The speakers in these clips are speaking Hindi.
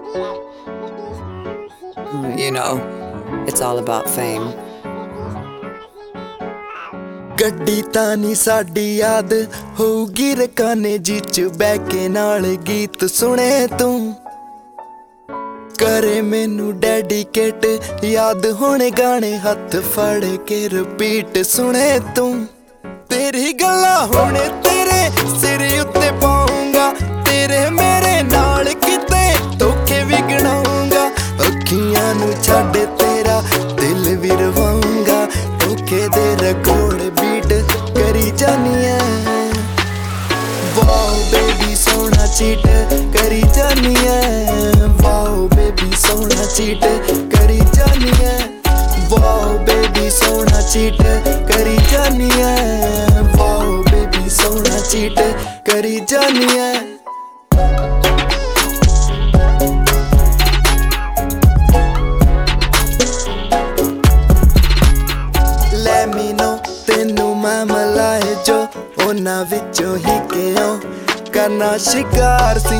You know, it's all about fame. ਗੱਡੀ ਤਾਂ ਨੀ ਸਾਡੀ ਯਾਦ ਹੋਊਗੀ ਰਕਾਨੇ ਜੀ ਚ ਬਹਿ ਕੇ ਨਾਲ ਗੀਤ ਸੁਣੇ ਤੂੰ करे मैनू डेडिकेट याद होने गाने हथ फड़ के रिपीट सुने तू तेरी गल्ला होने तेरे सिर उत्ते पाऊंगा तेरे मेरे नाल किते धोखे भी गिनाऊंगा अखियां नू छड्ड तेरा दिल भी रवाऊंगा धोखे दे रिकॉर्ड बीट करी जानी है वाओ बेबी सोना चीट करी जानी है वाओ बेबी सोना चीट करी जानी है वाओ बेबी सोना चीट करी जानी है वाओ बेबी सोना चीट करी जानी है Let me know तेनू मैं मिलाए जो ਉਹਨਾਂ ਵਿੱਚੋਂ ਹੀ ਕਿਉਂ ਕਰਨਾ ਸ਼ਿਕਾਰ ਸੀ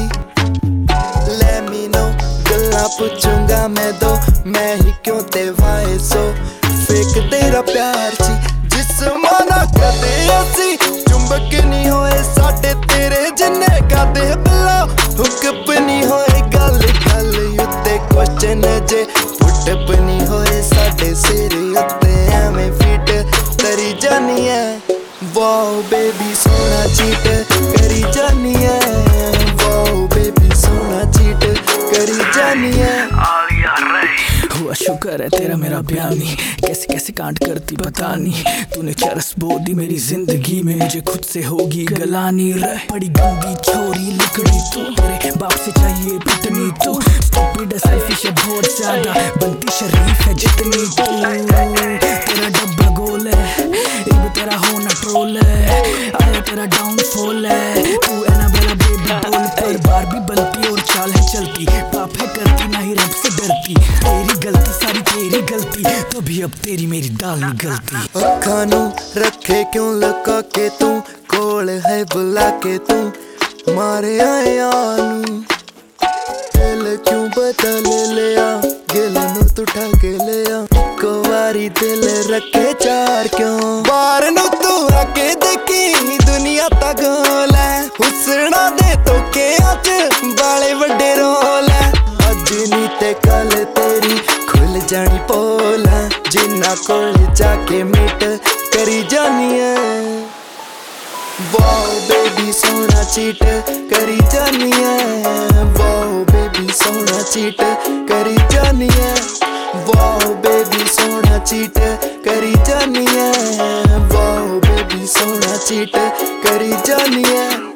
ਲੈ ਮੈਨੂੰ ਗੱਲਾਂ ਪੁੱਛੂੰਗਾ ਮੈਂ ਦੋ ਮੈਂ ਹੀ ਕਿਉਂ ਤੇ ਵਾਏ ਸੋ ਫੇਕ ਤੇਰਾ ਪਿਆਰ ਸੀ ਜਿਸਮਾਂ ਨਾ ਕਦੇ ਅਸੀਂ ਚੁੰਬਕ ਨਹੀਂ ਹੋਏ ਸਾਡੇ ਤੇਰੇ ਜਿੰਨੇ ਕਦੇ ਬਿੱਲਾ ਹੁਕਪ ਨਹੀਂ ਹੋਏ ਗੱਲ ਗੱਲ ਉੱਤੇ ਕੁਐਸਚਨ ਜੇ ਪੁੱਟ ਨਹੀਂ ਹੋਏ ਸਾਡੇ ਸਿਰ ਉੱਤੇ ਐਵੇਂ ਫਿੱਟ ਕਰੀ ਜਾਨੀ ਹੈ Wow baby सोना चीट करी जानी है Wow baby सोना चीट करी जानी है हुआ शुक्र है तेरा मेरा प्यार नहीं कैसे कैसे कांड करती पता नहीं तूने चरस बो दी मेरी जिंदगी में मुझे खुद से होगी गलानी रह पड़ी गंदी छोरी लिकड़ी तू मेरे बाप से चाहिए पिटनी तू स्टूपिड सेल्फिश है बहुत ज्यादा बनती शरीफ है जितनी तू तेरा डब्बा गोल है एक तेरा होना ट्रोल है आया तेरा डाउनफॉल है तू एनाबेला बेबी बोल कर बार भी बनती और चाल है चलती पाप है करती ना ही रब से डरती तेरी गलती सारी तेरी गलती तो भी अब तेरी मेरी दाल नहीं गलती अखां नू रखे क्यों लुका के तू कोल है बुला के तू मारे आया नू दिल क्यों बदल लिया गिल नू तू ठग लिया को वारी दिल रखे चार क्यों बार नू तू आके देखी दुनिया ता गोल है हुसना दे धोखे अच बाले वड्डे रोल है अज नी ते कल तेरी खुल जानी पोल है जिन्ना कोल जाके मिट करी जानी है वाओ बेबी सोना चीट करी जानी है वाओ बेबी सोना चीट करी जानी है वाओ बेबी सोना चीट करी जानी है वाओ बेबी सोना चीट करी जानी है